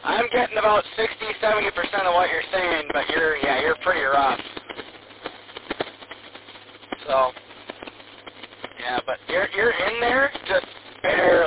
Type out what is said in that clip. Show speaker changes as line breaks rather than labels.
I'm getting about 60-70% of what you're saying, but you're pretty rough. So, yeah, but you're in there just barely.